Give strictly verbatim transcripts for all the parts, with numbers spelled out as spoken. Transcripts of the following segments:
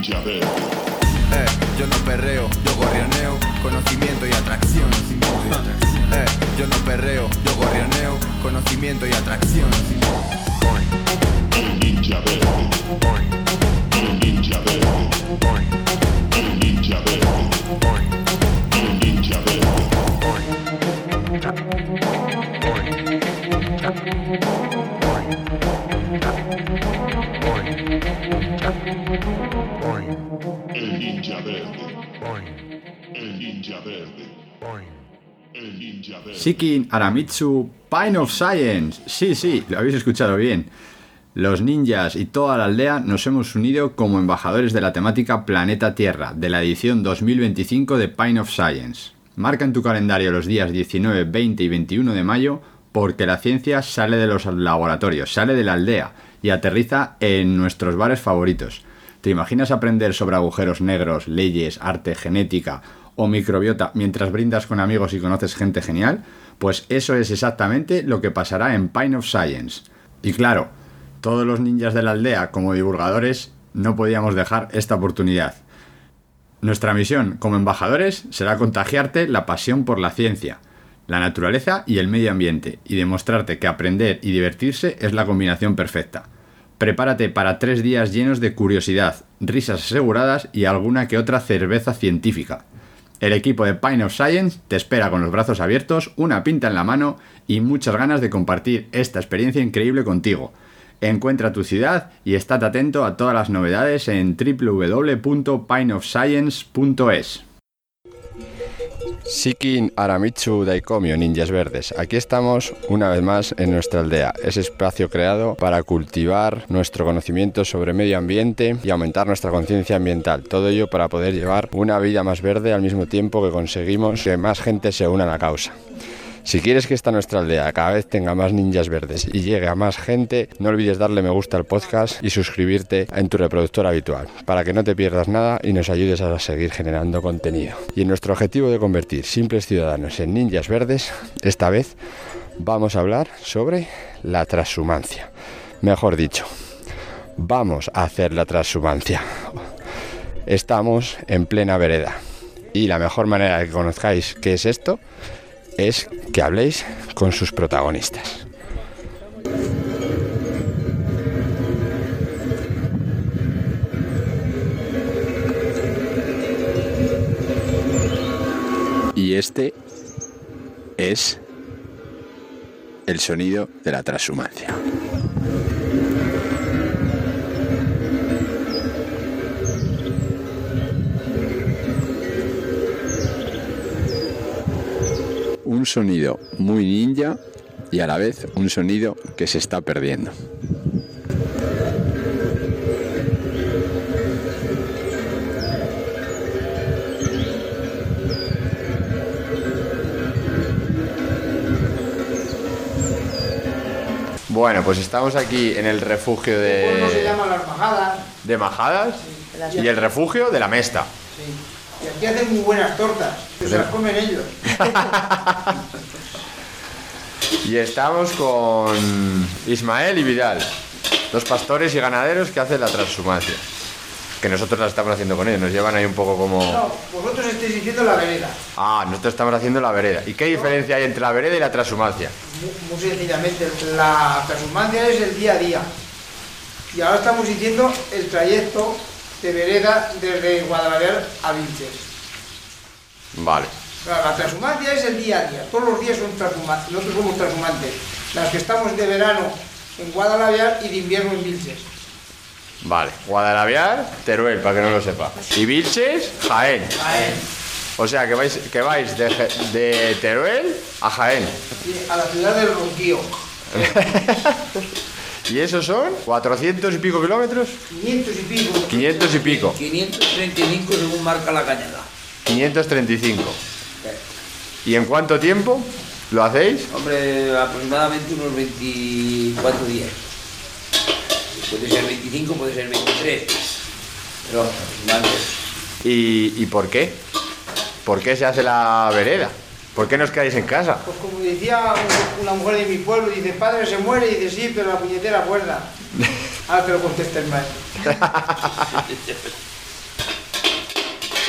ninja verde. Eh, yo no perreo, yo gorrioneo, conocimiento y atracción. Eh, yo no perreo, yo gorrioneo, conocimiento y atracción. El ninja verde. El ninja verde. El ninja verde. El ninja verde. El ninja verde. El ninja verde. El ninja verde. Shikin Aramitsu Pine of Science. Sí, sí, lo habéis escuchado bien. Los ninjas y toda la aldea nos hemos unido como embajadores de la temática Planeta Tierra de la edición dos mil veinticinco de Pine of Science. Marca en tu calendario los días diecinueve, veinte y veintiuno de mayo porque la ciencia sale de los laboratorios, sale de la aldea y aterriza en nuestros bares favoritos. ¿Te imaginas aprender sobre agujeros negros, leyes, arte, genética o microbiota mientras brindas con amigos y conoces gente genial? Pues eso es exactamente lo que pasará en Pine of Science. Y claro, todos los ninjas de la aldea como divulgadores no podíamos dejar esta oportunidad. Nuestra misión como embajadores será contagiarte la pasión por la ciencia, la naturaleza y el medio ambiente y demostrarte que aprender y divertirse es la combinación perfecta. Prepárate para tres días llenos de curiosidad, risas aseguradas y alguna que otra cerveza científica. El equipo de Pine of Science te espera con los brazos abiertos, una pinta en la mano y muchas ganas de compartir esta experiencia increíble contigo. Encuentra tu ciudad y estate atento a todas las novedades en w w w punto pine of science punto es. Shikin Aramitsu Daikomyo, ninjas verdes. Aquí estamos una vez más en nuestra aldea, ese espacio creado para cultivar nuestro conocimiento sobre medio ambiente y aumentar nuestra conciencia ambiental. Todo ello para poder llevar una vida más verde al mismo tiempo que conseguimos que más gente se una a la causa. Si quieres que esta nuestra aldea cada vez tenga más ninjas verdes y llegue a más gente, no olvides darle me gusta al podcast y suscribirte en tu reproductor habitual, para que no te pierdas nada y nos ayudes a seguir generando contenido. Y en nuestro objetivo de convertir simples ciudadanos en ninjas verdes, esta vez vamos a hablar sobre la transhumancia. Mejor dicho, vamos a hacer la transhumancia. Estamos en plena vereda y la mejor manera de que conozcáis qué es esto es que habléis con sus protagonistas. Y este es el sonido de la transhumancia. Un sonido muy ninja y a la vez un sonido que se está perdiendo. Bueno, pues estamos aquí en el refugio de... El pueblo se llama Las Majadas. ¿De Majadas? Sí. Y el refugio de la Mesta. Sí. Y aquí hacen muy buenas tortas, que se las comen ellos. Y estamos con Ismael y Vidal, dos pastores y ganaderos que hacen la transhumancia. Que nosotros la estamos haciendo con ellos, nos llevan ahí un poco como... No, vosotros estáis diciendo la vereda. Ah, nosotros estamos haciendo la vereda. ¿Y qué diferencia hay entre la vereda y la transhumancia? Muy, muy sencillamente, la transhumancia es el día a día. Y ahora estamos diciendo el trayecto de vereda desde Guadalajara a Vilches. Vale. Claro, la transhumancia es el día a día, todos los días son transhumantes, nosotros somos transhumantes. Las que estamos de verano en Guadalajara y de invierno en Vilches. Vale, Guadalaviar, Teruel, para que no lo sepa. Y Vilches, Jaén. Jaén. O sea, que vais, que vais de, de Teruel a Jaén. Y a la ciudad del Ronquío. ¿Y esos son cuatrocientos y pico kilómetros? quinientos y pico. quinientos y pico. quinientos treinta y cinco según marca la cañada. quinientos treinta y cinco. ¿Y en cuánto tiempo lo hacéis? Hombre, aproximadamente unos veinticuatro días. Puede ser veinticinco, puede ser veintitrés. Pero aproximadamente. ¿Y, ¿Y por qué? ¿Por qué se hace la vereda? ¿Por qué no os quedáis en casa? Pues como decía una mujer de mi pueblo, dice, padre se muere, y dice, sí, pero la puñetera cuerda. Ahora te lo contesta el maestro.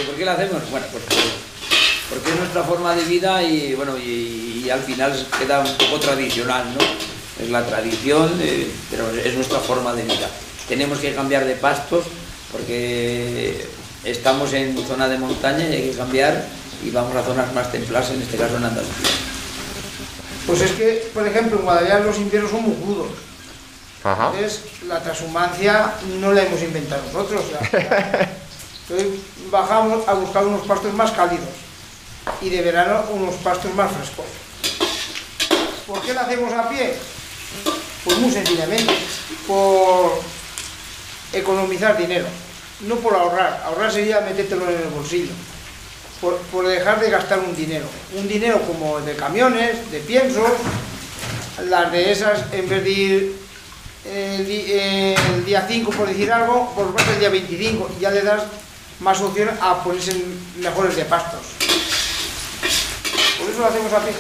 ¿Por qué lo hacemos? Bueno, pues porque es nuestra forma de vida y bueno, y, y al final queda un poco tradicional, ¿no? Es la tradición, eh, pero es nuestra forma de vida. Tenemos que cambiar de pastos porque estamos en zona de montaña y hay que cambiar y vamos a zonas más templadas, en este caso en Andalucía. Pues es que, por ejemplo, en Guadalajara los inviernos son muy crudos. Ajá. Entonces, la transhumancia no la hemos inventado nosotros. La, la, entonces, bajamos a buscar unos pastos más cálidos y de verano unos pastos más frescos. ¿Por qué lo hacemos a pie? Pues muy sencillamente, por economizar dinero, no por ahorrar. Ahorrar sería metértelo en el bolsillo. Por, por dejar de gastar un dinero. Un dinero como de camiones, de piensos, las de esas, en vez de ir el, di, el día cinco, por decir algo, pues vas el día veinticinco y ya le das más opción a ponerse mejores de pastos. Por eso lo hacemos a pie.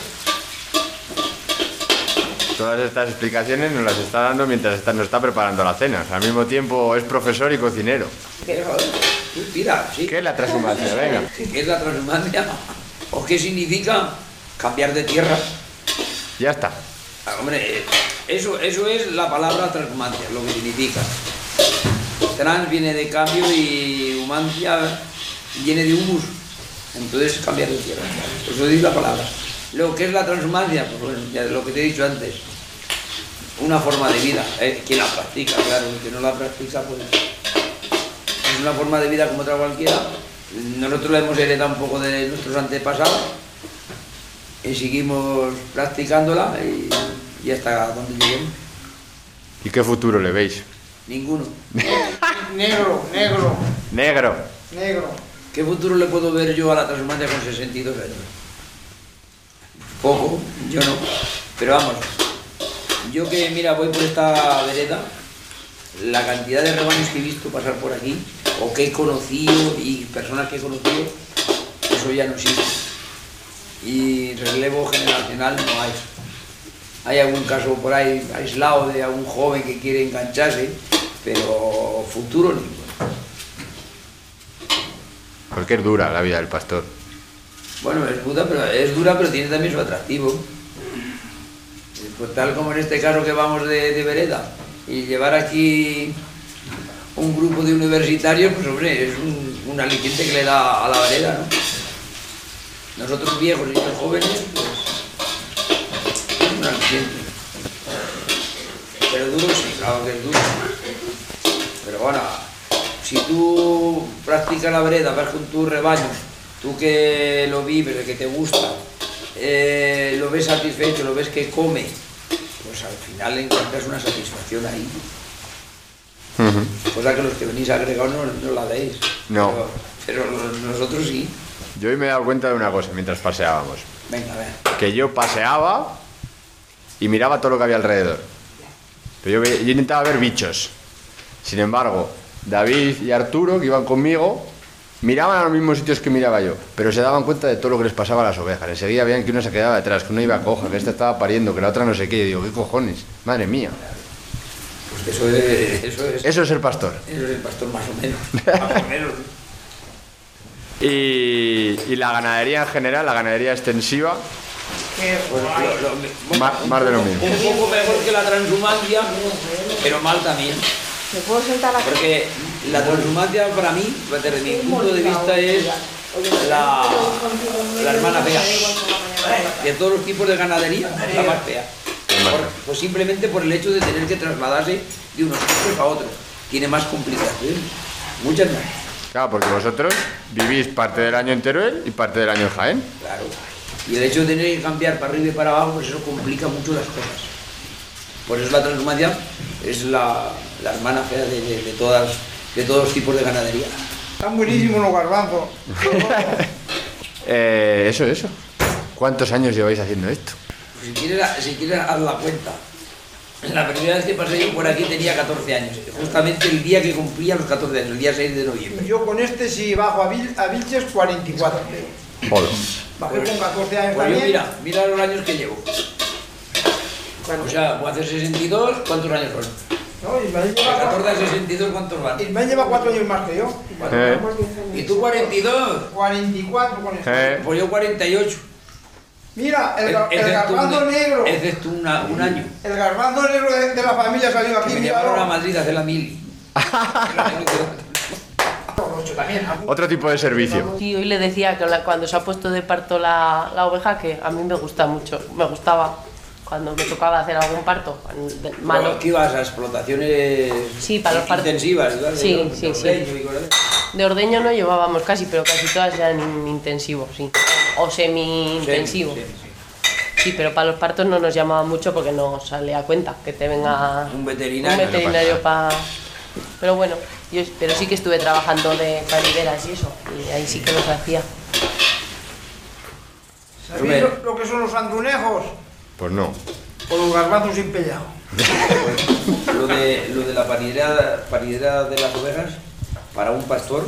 Todas estas explicaciones nos las está dando mientras está, nos está preparando la cena. O sea, al mismo tiempo es profesor y cocinero. ¿Qué, mira, sí. ¿Qué es la transhumancia? Venga. ¿Qué es la transhumancia? ¿O qué significa cambiar de tierra? Ya está. Ah, hombre, eso, eso es la palabra transhumancia, lo que significa. Trans viene de cambio y humancia viene de humus. Entonces cambiar de tierra. Eso dice la palabra. Lo que es la transhumancia, pues bueno, ya lo que te he dicho antes. Una forma de vida. Eh, quien la practica, claro, el que no la practica, pues es una forma de vida como otra cualquiera. Nosotros la hemos heredado un poco de nuestros antepasados y seguimos practicándola y, y hasta donde lleguemos. ¿Y qué futuro le veis? Ninguno. Negro, negro, Negro. negro. ¿Qué futuro le puedo ver yo a la transhumancia con sesenta y dos años? Poco, yo no. Pero vamos, yo que, mira, voy por esta vereda, la cantidad de rebaños que he visto pasar por aquí, o que he conocido, y personas que he conocido, eso ya no existe. Y relevo generacional no hay. Hay algún caso por ahí aislado de algún joven que quiere engancharse, pero futuro ninguno. Porque es dura la vida del pastor. Bueno, es dura, pero, es dura, pero tiene también su atractivo. Pues tal como en este caso que vamos de, de vereda, y llevar aquí un grupo de universitarios, pues hombre, es un, un aliciente que le da a la vereda, ¿no? Nosotros viejos y los jóvenes, pues es un aliciente. Pero duro sí, claro que es duro. Pero bueno, si tú practicas la vereda, vas con tus rebaños, tú que lo vives, el que te gusta, eh, lo ves satisfecho, lo ves que come, pues al final encuentras una satisfacción ahí. Uh-huh. Cosa que los que venís agregados no, no la veis. No. Pero, pero nosotros sí. Yo hoy me he dado cuenta de una cosa mientras paseábamos. Venga, a ver. Que yo paseaba y miraba todo lo que había alrededor. Pero yo, ve- yo intentaba ver bichos. Sin embargo, David y Arturo, que iban conmigo, miraban a los mismos sitios que miraba yo, pero se daban cuenta de todo lo que les pasaba a las ovejas. Enseguida veían que una se quedaba detrás, que una iba coja, que esta estaba pariendo, que la otra no sé qué. Y digo, ¿qué cojones? Madre mía. Pues eso es, eso es, Eso es el pastor. eso es el pastor más o menos. Más o menos. Y, y la ganadería en general, la ganadería extensiva, Que Pues lo- lo- bueno, más, más de lo mismo. un poco mejor que la transhumancia, pero mal también. ¿Me puedo sentar aquí? Porque la transhumancia para mí, desde mi punto de vista, es la, la hermana fea. De todos los tipos de ganadería, la más fea. Por- pues simplemente por el hecho de tener que trasladarse de unos sitios a otros. Tiene más complicaciones, muchas más. Claro, porque vosotros vivís parte del año en Teruel y parte del año en Jaén. Claro. Y el hecho de tener que cambiar para arriba y para abajo, pues eso complica mucho las cosas. Por eso la transhumancia es la, la hermana fea de, de, de, todas, de todos los tipos de ganadería. están buenísimos los garbanzos. Eh, eso, eso. ¿Cuántos años lleváis haciendo esto? Si quieres, si quieres haz la cuenta. La primera vez que pasé yo por aquí tenía catorce años, justamente el día que cumplía los catorce años, el día seis de noviembre. Yo con este sí bajo a, Vil, a Vilches cuarenta y cuatro. Joder. Bajé con catorce años Pues yo también. mira, mira los años que llevo. O sea, voy a hacer sesenta y dos, ¿cuántos años son? No, Ismael De lleva, catorce a cuatro, sesenta y dos, ¿cuántos van? Ismael lleva cuatro años más que yo. Eh. ¿Y tú cuarenta y dos? cuarenta y cuatro con eso. Eh. Pues yo cuarenta y ocho. Mira, el, ga- el Excepto garbanzo un- negro. Excepto una- un año. El garbanzo negro de, de la familia salió Que aquí. me llevaron a míralo. Madrid a hacer la mili. Ocho también. Otro tipo de servicio. Y hoy le decía que la- cuando se ha puesto de parto la, la oveja, que a mí me gusta mucho, me gustaba cuando me tocaba hacer algún parto, de mano. Bueno, ¿qué ibas a explotaciones Sí, para los partos. intensivas? ¿Verdad? Sí, De- sí, de sí. ordeño y cosas así. De ordeño no llevábamos casi, pero casi todas eran in- intensivos, sí. O semi-intensivo. Sí, sí, sí. Sí, pero para los partos no nos llamaban mucho porque no sale a cuenta que te venga Un veterinario. un veterinario para... Pero bueno, yo pero sí que estuve trabajando de parideras y eso, y ahí sí que los hacía. ¿Sabéis lo, lo que son los andrunejos? Pues no. O los garbanzos sin pellado. Lo de, lo de la paridera, paridera de las ovejas, para un pastor,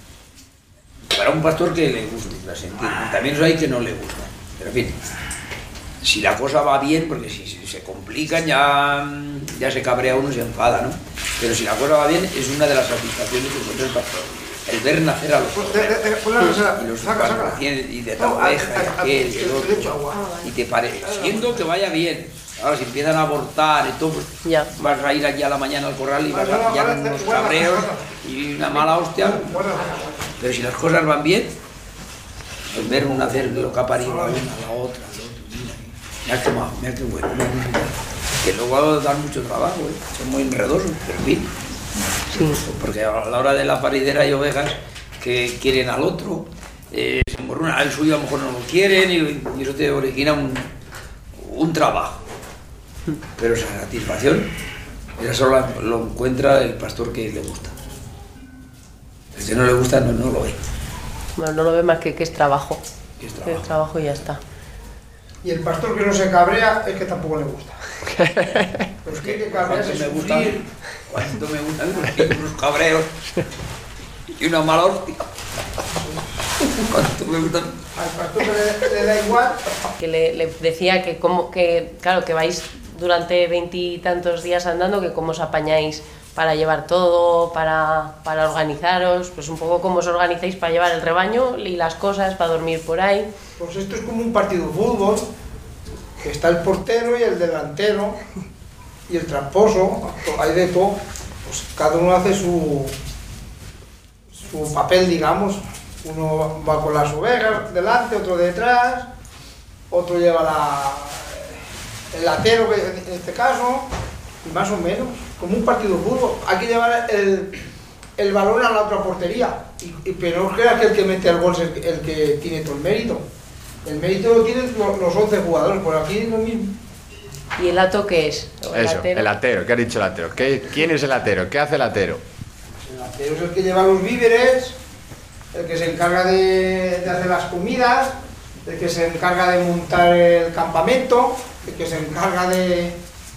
para un pastor que le guste, la sentir. También los hay que no le gustan. Pero en fin, si la cosa va bien, porque si, si se complican ya, ya se cabrea uno y se enfada, ¿no? Pero si la cosa va bien, es una de las satisfacciones que encuentra el pastor. El ver nacer a los Pues, de- de- de- ponla, ponla, y los saca, cuando saca. tienen- y de tal No, oveja a- a- y a- aquel y que- el que le echo otro. agua. Y te parece, siendo que vaya bien. Ahora si empiezan a abortar y todo, pues Ya. vas a ir allí a la mañana al corral y vas Vale, a pillar vale, unos guarda, cabreos guarda. y una mala hostia. Bueno, Pero si las cosas van bien, pues ver un hacer lo que ha parido a una, a la otra, al otro, mira, mira qué mal, mira qué bueno, mira qué bueno. Que luego dan mucho trabajo, ¿eh? Son muy enredosos, pero en fin. Porque a la hora de la paridera hay ovejas que quieren al otro, eh, se emborrunan, al suyo a lo mejor no lo quieren y, y eso te origina un, un trabajo. Pero esa satisfacción, esa solo la- lo encuentra el pastor que le gusta. El que no le gusta no, no lo ve. Bueno, no lo ve más que que es trabajo. Que es Que trabajo. es trabajo y ya está. y el pastor que no se cabrea es que tampoco le gusta. Pero es que hay que cabrearse, Cuánto me gusta, sufrir. cuánto me gustan unos, unos cabreos y una mala hostia. Cuánto me gustan. Al pastor que le, le da igual. Que le, le decía que como que, claro, que vais durante veintitantos días andando, que cómo os apañáis para llevar todo, para, para organizaros, pues un poco cómo os organizáis para llevar el rebaño y las cosas, para dormir por ahí. Pues esto es como un partido de fútbol, que está el portero y el delantero y el tramposo, hay de todo. Pues cada uno hace su, su papel, digamos. Uno va con las ovejas delante, otro detrás, otro lleva la, el latero, que en este caso, y más o menos, como un partido de fútbol. Hay que llevar el, el balón a la otra portería, y, y, pero no creas que el que mete el gol es el, que- el que tiene todo el mérito. El mérito lo tienen lo- los once jugadores, por aquí es lo mismo. ¿Y el ato qué es? ¿El Eso, atero? el atero. ¿Qué ha dicho el atero? ¿Qué, ¿Quién es el atero? ¿Qué hace el atero? El latero es el que lleva los víveres, el que se encarga de, de hacer las comidas, el que se encarga de montar el campamento, el que se encarga de,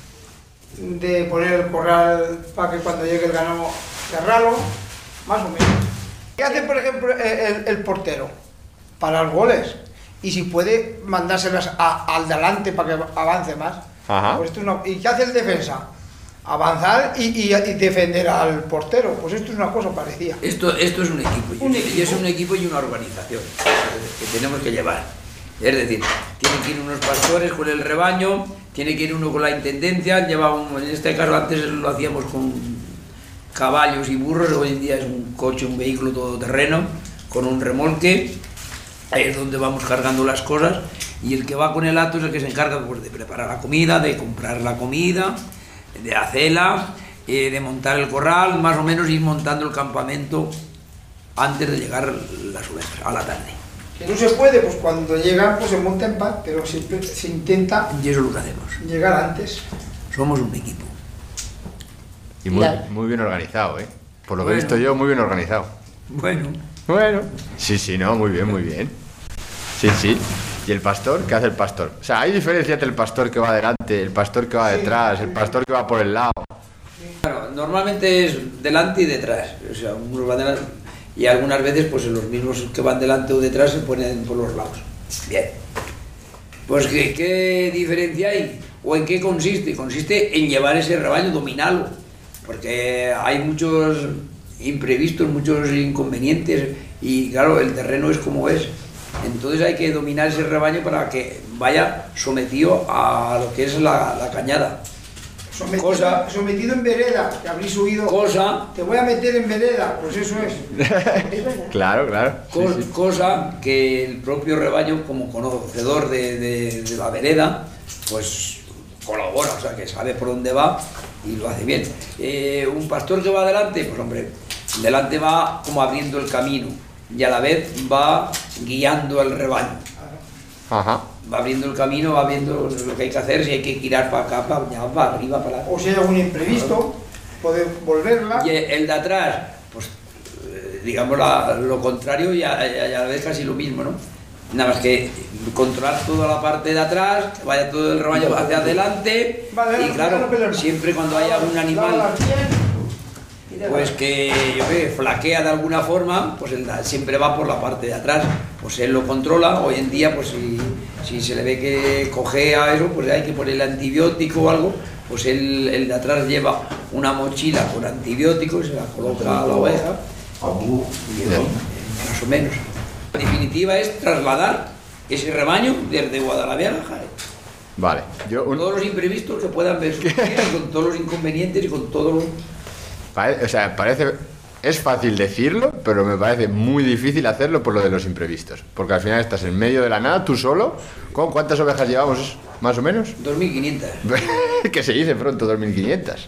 de poner el corral para que cuando llegue el ganado cerrarlo, más o menos. ¿Qué hace, por ejemplo, el, el- el portero? Para los goles. Y si puede mandárselas a- al delante para que avance más. Ajá. Pues esto es una- ¿Y qué hace el defensa? Avanzar y, y- y defender al portero. Pues esto es una cosa parecida. Esto, esto es un equipo, y- Un y equipo. es un equipo y una organización que tenemos que llevar. Es decir, tienen que ir unos pastores con el rebaño, tiene que ir uno con la intendencia, lleva un- en este caso antes lo hacíamos con caballos y burros, hoy en día es un coche, un vehículo todoterreno, con un remolque, ahí es donde vamos cargando las cosas, y el que va con el hato es el que se encarga pues, de preparar la comida, de comprar la comida, de hacerla, eh, de montar el corral, más o menos ir montando el campamento antes de llegar las ovejas, a la tarde. Que no se puede, pues cuando llegan pues se monta en paz, pero siempre se intenta Y eso es lo que hacemos. llegar antes. Somos un equipo. Y muy, La- muy bien organizado, ¿eh? Por lo que he Bueno. visto yo, muy bien organizado. Bueno, Bueno. Sí, sí, no, muy bien, muy bien. Sí, sí. ¿Y el pastor? ¿Qué hace el pastor? O sea, ¿hay diferencia entre el pastor que va adelante, el pastor que va detrás, el pastor que va por el lado? Claro, normalmente es delante y detrás. O sea, unos van delante y algunas veces pues los mismos que van delante o detrás se ponen por los lados. Bien. Pues ¿qué, qué diferencia hay? ¿O en qué consiste? Consiste en llevar ese rebaño, dominarlo, porque hay muchos imprevistos, muchos inconvenientes y claro, el terreno es como es. Entonces hay que dominar ese rebaño para que vaya sometido a lo que es la, la cañada. Sometido, Cosa- sometido en vereda, que habréis oído. Cosa, Te voy a meter en vereda, pues eso es. Claro, claro. Sí, co- sí. cosa que el propio rebaño, como conocedor de, de- de la vereda, pues colabora, o sea, que sabe por dónde va y lo hace bien. Eh, un pastor que va adelante, pues hombre, delante va como abriendo el camino y a la vez va guiando al rebaño. Ajá. Va abriendo el camino, va viendo lo que hay que hacer, si hay que girar para acá, para allá, para arriba, para O si hay algún imprevisto, poder volverla. Y el de atrás, pues eh, digamos la- lo contrario y a, y a- y a la vez casi lo mismo, ¿no? Nada más que controlar toda la parte de atrás, que vaya todo el rebaño hacia adelante Vale, y claro, no peleemos. siempre cuando haya un animal Dábalas bien. pues que yo qué, flaquea de alguna forma, pues él da- siempre va por la parte de atrás, pues él lo controla. Hoy en día, pues si, si se le ve que cojea eso, pues hay que ponerle antibiótico o algo, pues él, el de atrás lleva una mochila con antibiótico y se la coloca a la oveja, y, eh, más o menos. En definitiva es trasladar ese rebaño desde Guadalajara a Jaén. Vale. Yo Con un- todos los imprevistos que puedan ver surgir, con todos los inconvenientes y con todo lo... Pare- o sea, parece. Es fácil decirlo, pero me parece muy difícil hacerlo por lo de los imprevistos. Porque al final estás en medio de la nada, tú solo. ¿Con cuántas ovejas llevamos, más o menos? dos mil quinientas. Que se dice pronto, dos mil quinientas.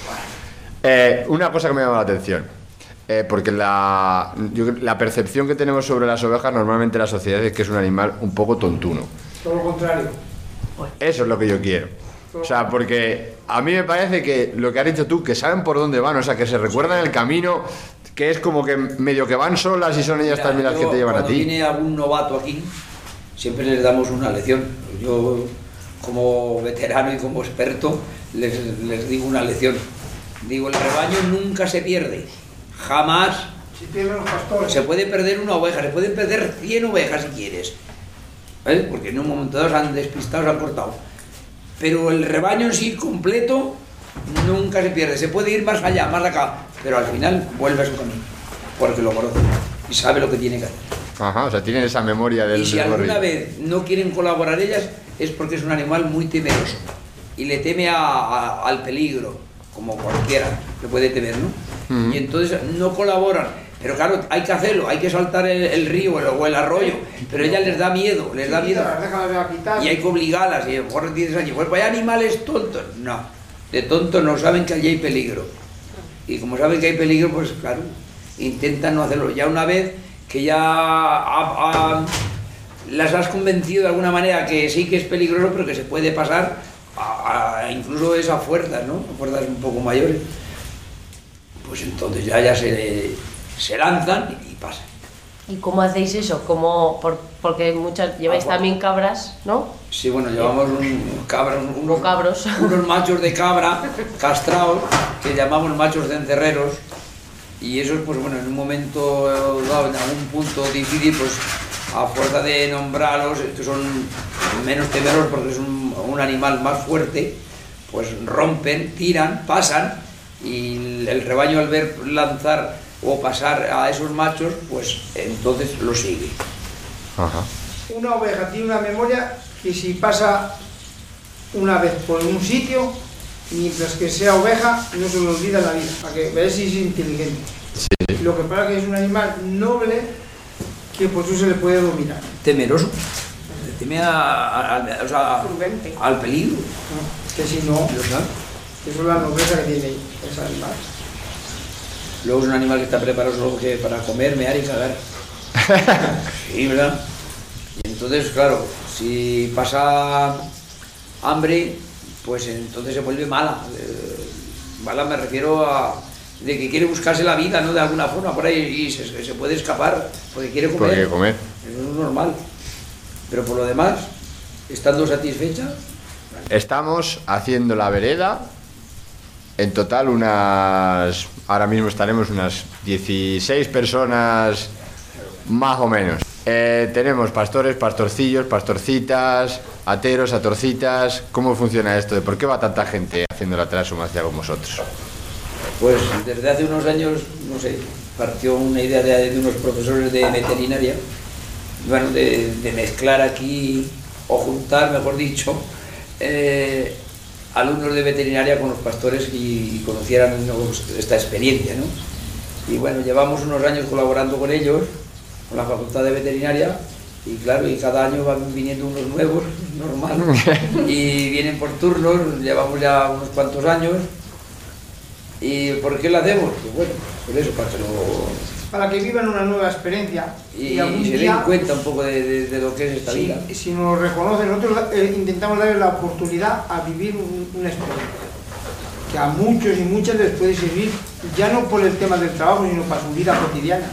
Eh, una cosa que me llama la atención. Eh, porque la, yo creo- la percepción que tenemos sobre las ovejas normalmente en la sociedad es que es un animal un poco tontuno. Todo lo contrario. Eso es lo que yo quiero. O sea, porque a mí me parece que lo que has dicho tú, que saben por dónde van, o sea, que se recuerdan el camino, que es como que medio que van solas y son ellas Mira, también las que yo, te llevan a cuando ti. viene algún novato aquí, siempre les damos una lección. Yo, como veterano y como experto, les, les digo una lección. Digo, el rebaño nunca se pierde. Jamás. Si pierden los pastores. Se puede perder una oveja, se pueden perder cien ovejas si quieres. ¿Ves? Porque en un momento dado se han despistado, se han cortado. Pero el rebaño en sí completo nunca se pierde. Se puede ir más allá, más acá, pero al final vuelve a su camino. Porque lo conoce y sabe lo que tiene que hacer. Ajá, o sea, tienen esa memoria del Y si recorrido. alguna vez no quieren colaborar ellas, es porque es un animal muy temeroso. Y le teme a- a- al peligro, como cualquiera le puede temer, ¿no? Ujú. Y entonces no colaboran. Pero claro, hay que hacerlo, hay que saltar el, el río el- o el arroyo. Pero a ellas les da miedo, les da miedo. Las dejan de quitar. Y hay que obligarlas. Y a lo mejor dices allí, pues vaya animales tontos. No, de tontos no saben que allí hay peligro. Y como saben que hay peligro, pues claro, intentan no hacerlo. Ya una vez que ya ha- ha- las has convencido de alguna manera que sí que es peligroso, pero que se puede pasar a, a- incluso es a fuerzas, ¿no? A fuerzas un poco mayores. Pues entonces ya, ya se, se lanzan y pasan. ¿Y cómo hacéis eso? ¿Cómo, por, porque muchas lleváis Ah, bueno. también cabras, ¿no? Sí, bueno, llevamos un, cabra, un- unos, O cabros. unos machos de cabra castrados que llamamos machos cencerreros y esos, pues bueno, en un momento dado, en algún punto difícil, pues a fuerza de nombrarlos, que son menos temerosos porque es un, un animal más fuerte, pues rompen, tiran, pasan y el rebaño al ver lanzar o pasar a esos machos, pues entonces lo sigue. Ajá. Una oveja tiene una memoria que si pasa una vez por un sitio, mientras que sea oveja, no se le olvida la vida. Para que veáis si es inteligente. Lo que pasa es que es un animal noble que por eso se le puede dominar. Temeroso, le teme a- a- al- o sea, Prudente. al peligro. ¿no? Que si no, ¿Lo sabes? eso es la nobleza que tiene ese animal. Luego es un animal que está preparado solo que para comer, mear y cagar. Sí, ¿verdad? Y entonces, claro, si pasa hambre, pues entonces se vuelve mala. Eh, Mala me refiero a de que quiere buscarse la vida, ¿no? De alguna forma por ahí y se, se puede escapar porque quiere comer. Porque hay que comer. Eso es normal. Pero por lo demás, estando satisfecha, Estamos haciendo la vereda. En total unas... Ahora mismo estaremos unas dieciséis personas, más o menos. Eh, tenemos pastores, pastorcillos, pastorcitas, ateros, atorcitas. ¿Cómo funciona esto? ¿De por qué va tanta gente haciendo la trashumancia con vosotros? Pues desde hace unos años, no sé, partió una idea de, de unos profesores de veterinaria, bueno, de, de mezclar aquí, o juntar, mejor dicho, eh, alumnos de veterinaria con los pastores y, y conocieran, ¿no?, esta experiencia, ¿no? Y bueno, llevamos unos años colaborando con ellos, con la Facultad de Veterinaria, y claro, y cada año van viniendo unos nuevos, normal, y vienen por turnos, llevamos ya unos cuantos años. ¿Y por qué lo hacemos? Pues bueno, por eso, para que lo... Para que vivan una nueva experiencia Y, y, algún y se día, den cuenta un poco de, de, de lo que es esta si, vida. si nos reconocen, nosotros eh, intentamos darles la oportunidad a vivir un, una experiencia que a muchos y muchas les puede servir, ya no por el tema del trabajo, sino para su vida cotidiana.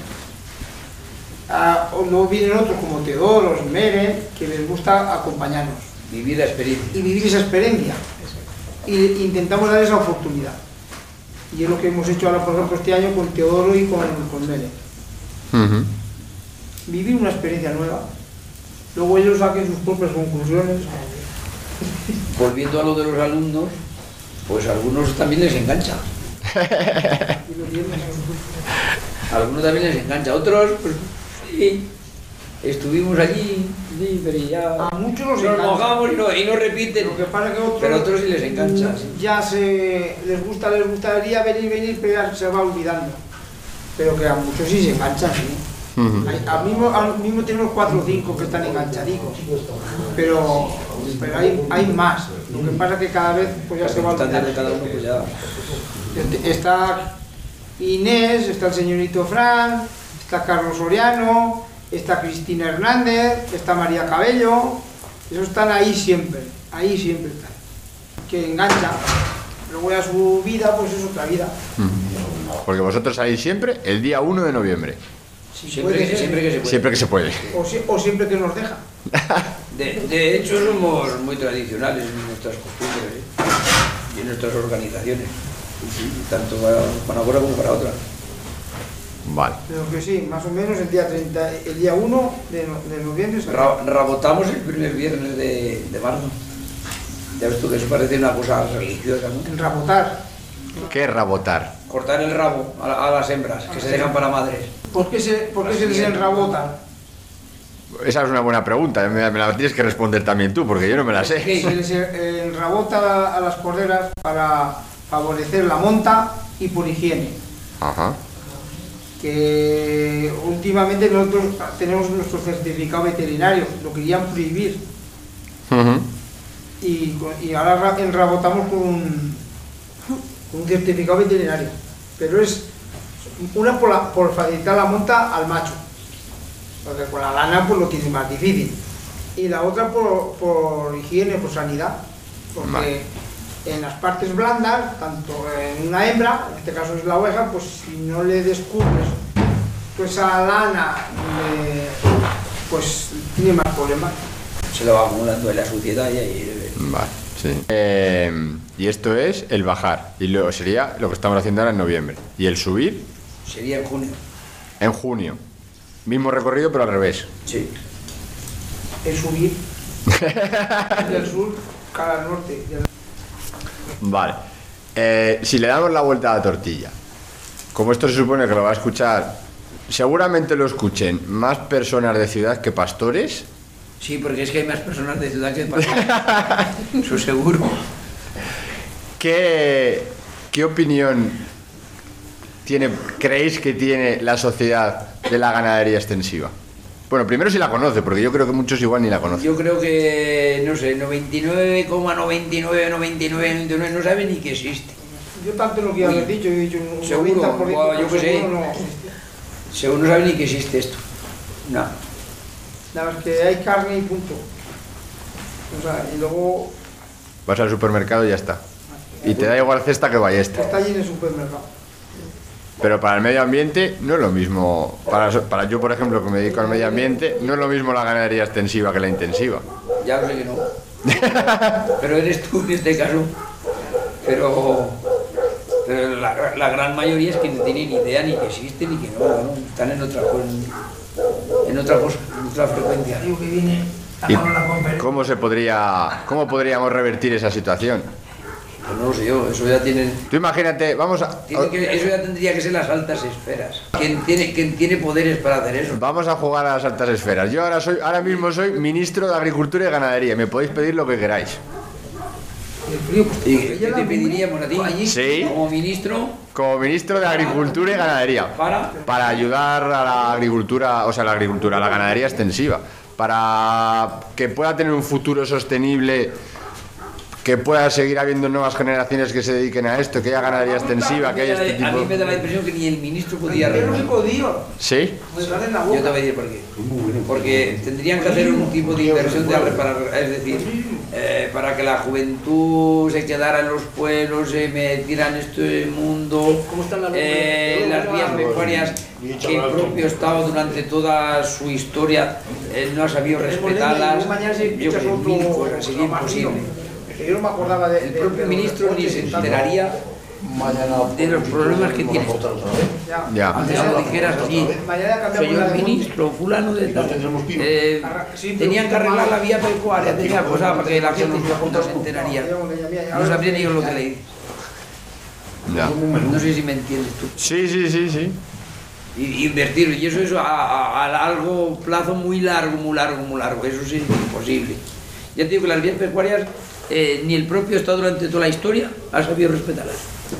Ah, o luego vienen otros como Teodoro, Meren, que les gusta acompañarnos Vivir la experiencia. y vivir esa experiencia. Y intentamos dar esa oportunidad. Y es lo que hemos hecho ahora, por ejemplo, este año con Teodoro y con, con Meren. Uh-huh. Vivir una experiencia nueva. Luego ellos saquen sus propias conclusiones. Volviendo a lo de los alumnos, pues a algunos también les engancha. Y lo tienen. A algunos también les engancha. Otros, pues sí, estuvimos allí, sí, pero ya A muchos nos nos engancha. mojamos y no, y no repiten. Lo que pasa es que otros, Pero a otros sí les engancha, sí. ya se les gusta, les gustaría venir, venir, pero ya se va olvidando. Pero que a muchos sí se enganchan, sí. Uh-huh. Hay- Al mismo, al mismo tenemos cuatro o cinco que están enganchadicos, pero, pero hay, hay más. Lo que pasa es que cada vez pues ya Las se va circunstancias de olvidando. cada uno, pues ya. Está Inés, está el señorito Fran, está Carlos Soriano, está Cristina Hernández, está María Cabello. Esos están ahí siempre, ahí siempre están. Que engancha. Luego ya su vida, pues es otra vida. Porque vosotros salís siempre el día uno de noviembre. Si Siempre, puede que, ser, siempre que se puede. Siempre que se puede. o, si- o siempre que nos deja. De, de hecho, somos muy tradicionales en nuestras costumbres, ¿eh? Y en nuestras organizaciones. Sí, sí, tanto para, para una cosa como para otra. Vale. Pero que sí, más o menos el día treinta, el día uno de, no- de noviembre. se- Ra- rabotamos el primer viernes de, de marzo. Ya ves tú que eso parece una cosa religiosa, ¿no? Enrabotar. ¿Qué es rabotar? Cortar el rabo a, a las hembras, que se dejan para madres. ¿Por qué se, por qué se les enrabotan? Esa es una buena pregunta, me, me la tienes que responder también tú, porque yo no me la sé. Se les eh, enrabota a las corderas para favorecer la monta y por higiene. Ajá. Que últimamente nosotros tenemos nuestro certificado veterinario, lo querían prohibir Ujú. y, con- y ahora ra- enrabotamos con un, con un certificado veterinario, pero es una por, la- por facilitar la monta al macho, porque con la lana pues lo tiene más difícil, y la otra por, por higiene, por sanidad, porque Vale. en las partes blandas, tanto en una hembra, en este caso es la oveja, pues si no le descubres pues esa lana, eh, pues tiene más problemas. Se lo va acumulando en la suciedad y ahí. Vale, sí. Eh, y esto es el bajar, y luego sería lo que estamos haciendo ahora en noviembre. Y el subir Sería en junio. en junio. Mismo recorrido, pero al revés. Sí. El subir del sur cara al norte. Vale. Eh, si le damos la vuelta a la tortilla, como esto se supone que lo va a escuchar, seguramente lo escuchen más personas de ciudad que pastores. Sí, porque es que hay más personas de ciudad que de pastores. Eso seguro. ¿Qué, qué opinión tiene, creéis que tiene la sociedad de la ganadería extensiva? Bueno, primero si la conoce, porque yo creo que muchos igual ni la conocen. Yo creo que, no sé, noventa y nueve coma noventa y nueve, noventa y nueve, noventa y nueve no saben ni que existe. Yo tanto lo que habéis dicho, yo he dicho un Seguro, noventa por ciento, guau, yo qué sé. seguro no. Según no saben ni que existe esto. No. Nada más que hay carne y punto. O sea, y luego Vas al supermercado y ya está. Y te da igual cesta que ballesta. está allí en el supermercado. Pero para el medio ambiente no es lo mismo. Para, para yo, por ejemplo, que me dedico al medio ambiente, no es lo mismo la ganadería extensiva que la intensiva. Ya lo sé que no. Pero eres tú en este caso. Pero, pero la, la gran mayoría es que no tienen ni idea ni que existe ni que no, no. Están en otra, cosa- en otra cosa, en otra frecuencia. Digo que viene a ¿Y dar la conferencia. cómo se podría, cómo podríamos revertir esa situación? Pues no lo sé yo, eso ya tiene... Tú imagínate, vamos a... tiene que, eso ya tendría que ser las altas esferas. ¿Quién tiene, quién tiene poderes para hacer eso? Vamos a jugar a las altas esferas. Yo ahora soy, ahora mismo soy ministro de Agricultura y Ganadería. Me podéis pedir lo que queráis. El frío, pues, ¿Y aquella qué la te nube, pediríamos a ti? allí, Sí. Como ministro, Como ministro de Agricultura y Ganadería. ¿para? Para ayudar a la agricultura, o sea, la agricultura, a la ganadería extensiva. Para que pueda tener un futuro sostenible, que pueda seguir habiendo nuevas generaciones que se dediquen a esto, que haya ganadería extensiva, que haya este A mí tipo... me da la impresión que ni el ministro podía Yo no he resolver. podido. ¿Sí? Me sale en la Yo te boca. voy a decir por qué. Porque tendrían que hacer un tipo de inversión de reparar, es decir, eh, para que la juventud se quedara en los pueblos, se metiera en este mundo, eh, las vías pecuarias que el propio Estado durante toda su historia eh, no ha sabido respetarlas. Yo creo que mil cosas, sería imposible. Yo no me acordaba de... El propio ministro ni se enteraría de los problemas que tiene. Ya. Antes lo dijeras así, soy yo el ministro, fulano de tal. Eh, tenían que arreglar la vía pecuaria, tenía cosas para que la gente no se enteraría. No sabrían ellos lo que le dicen. Ya. No sé si me entiendes tú. Sí, sí, sí, sí. Y invertir, y eso es a, a, a largo plazo, muy largo, muy largo, muy largo. Eso sí es imposible. Ya te digo que las vías pecuarias, eh, ni el propio Estado durante toda la historia ha sabido respetarlas.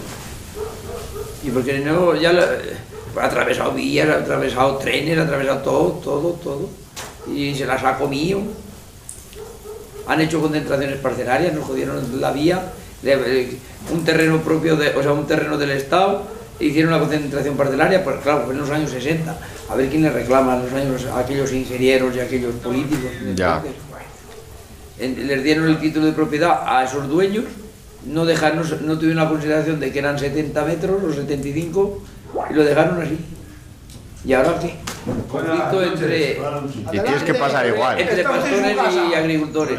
Y porque no, ya la, ha atravesado vías, ha atravesado trenes, ha atravesado todo, todo, todo. Y se las ha comido. Han hecho concentraciones parcelarias, nos jodieron la vía, un terreno propio, de, o sea, un terreno del Estado, hicieron una concentración parcelaria, pues claro, fue en los años sesenta. A ver quién le reclama a los años, a aquellos ingenieros y a aquellos políticos. Ya. Entonces, en- les dieron el título de propiedad a esos dueños, no dejaron, no, no tuvieron la consideración de que eran setenta metros o setenta y cinco y lo dejaron así. ¿Y ahora qué? Conflicto entre, Y tienes que pasar igual. entre pastores y agricultores.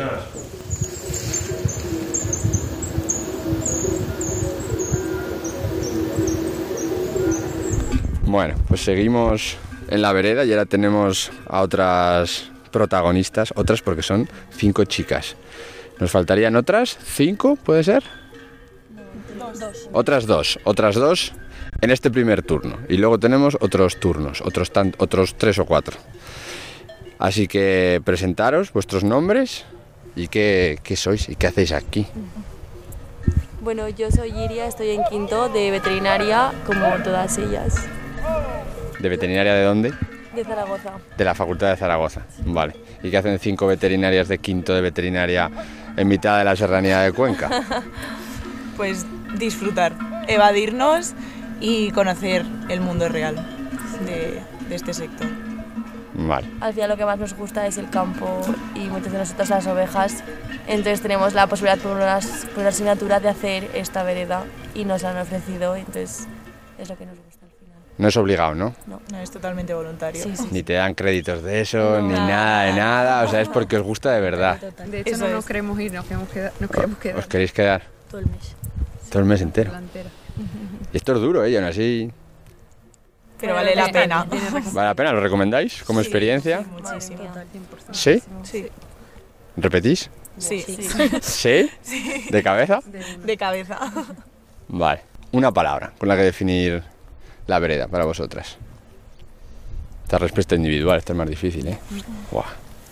Bueno, pues seguimos en la vereda y ahora tenemos a otras protagonistas, otras porque son cinco chicas. ¿Nos faltarían otras? ¿Cinco, puede ser? Dos. Otras dos, otras dos en este primer turno. Y luego tenemos otros turnos, otros, tan, otros tres o cuatro. Así que presentaros vuestros nombres y qué, qué sois y qué hacéis aquí. Bueno, yo soy Iria, estoy en quinto de veterinaria, como todas ellas, ¿De veterinaria de dónde? de Zaragoza. De la Facultad de Zaragoza. Vale. ¿Y qué hacen cinco veterinarias de quinto de veterinaria en mitad de la serranía de Cuenca? Pues disfrutar, evadirnos y conocer el mundo real de, de este sector. Vale. Al final lo que más nos gusta es el campo y muchas de nosotros las ovejas, entonces tenemos la posibilidad por una, por una asignatura de hacer esta vereda y nos la han ofrecido, entonces es lo que nos gusta al final. No es obligado, ¿no? No, No es totalmente voluntario. sí, sí. Ni te dan créditos de eso, No. ni nada de nada. O sea, es porque os gusta de verdad. De hecho, Eso no nos es. queremos ir, nos queremos quedar. Nos queremos quedar ¿Os queréis quedar Todo el mes. todo el mes entero? delantera. Y esto es duro, ¿eh? Y aún así Pero vale la pena. vale la pena. ¿Lo recomendáis como experiencia? Sí, muchísimo. ¿Sí? Sí. ¿Repetís? Sí, ¿Sí? ¿De cabeza? de cabeza. Vale. Una palabra con la que definir la vereda para vosotras. Esta respuesta individual, esta es más difícil, ¿eh? Buah.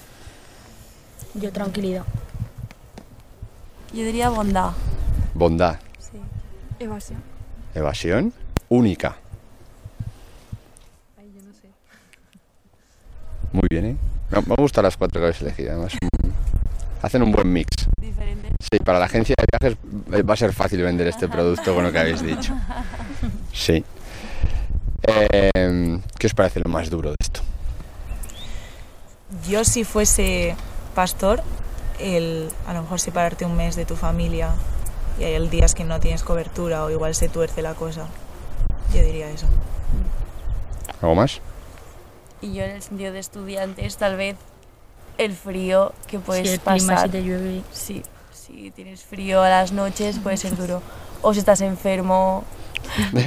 Yo tranquilidad. Yo diría bondad. Bondad. Sí. Evasión. Evasión. Única. Ay, yo no sé. Muy bien, ¿eh? Me me gustan las cuatro que habéis elegido, además. mm, Hacen un buen mix. Diferente. Sí, para la agencia de viajes eh, va a ser fácil vender este producto con lo que habéis dicho. Sí. Eh, ¿Qué os parece lo más duro de esto? Yo si fuese pastor, el, a lo mejor separarte un mes de tu familia y hay días que no tienes cobertura o igual se tuerce la cosa. Yo diría eso. ¿Algo más? Y yo en el sentido de estudiantes, tal vez el frío que puedes Si el clima, pasar. si te llueve. Sí, si tienes frío a las noches puede ser duro. O si estás enfermo,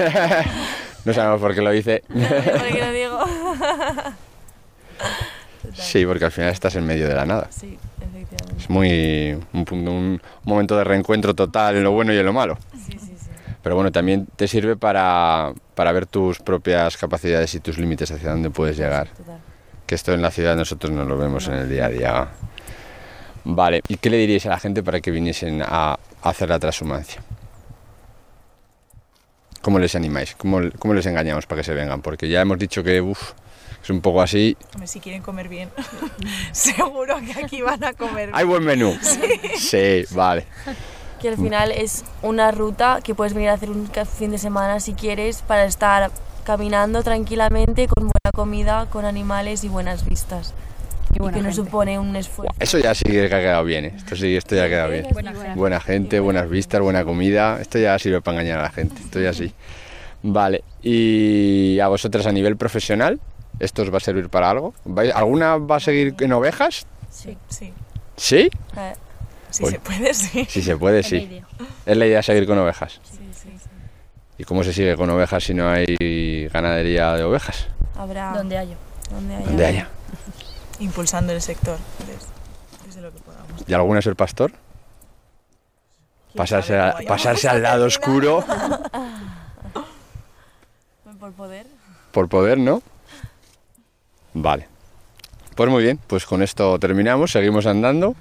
No sabemos por qué lo hice. ¿por qué lo digo? Sí, porque al final estás en medio de la nada. Sí, efectivamente. Es muy un, punto- un momento de reencuentro total en lo bueno y en lo malo. Sí, sí, sí. Pero bueno, también te sirve para, para ver tus propias capacidades y tus límites hacia dónde puedes llegar. Total. Que esto en la ciudad nosotros no lo vemos en el día a día. Vale, ¿y qué le diríais a la gente para que viniesen a, a hacer la transhumancia? ¿Cómo les animáis? ¿Cómo, cómo les engañamos para que se vengan? Porque ya hemos dicho que uf, es un poco así. Hombre, si quieren comer bien, seguro que aquí van a comer bien. ¿Hay buen menú? Sí, sí, vale. Que al final es una ruta que puedes venir a hacer un ca- fin de semana si quieres para estar caminando tranquilamente con buena comida, con animales y buenas vistas. Y buena que no gente. supone un esfuerzo. Eso ya sí que ha quedado bien, ¿eh? Esto sí, esto ya ha quedado bien. Buena gente. Buena gente, buenas vistas, buena comida. Esto ya sirve para engañar a la gente. Esto ya sí. Vale. ¿Y a vosotras a nivel profesional? ¿Esto os va a servir para algo? ¿Vais- ¿Alguna va a seguir en ovejas? Sí. Sí, ¿Sí? Eh, si Uy. se puede, sí. Si se puede, sí. Es la idea seguir con ovejas. sí, sí, sí. ¿Y cómo se sigue con ovejas si no hay ganadería de ovejas? Habrá Donde haya. donde haya. Donde haya. Impulsando el sector desde, desde lo que podamos. ¿Y alguna ser pastor? Pasarse, sabe a- cómo vayamos pasarse a al lado terminar? oscuro Por poder. por poder, ¿no? Vale. Pues muy bien, pues con esto terminamos, seguimos andando.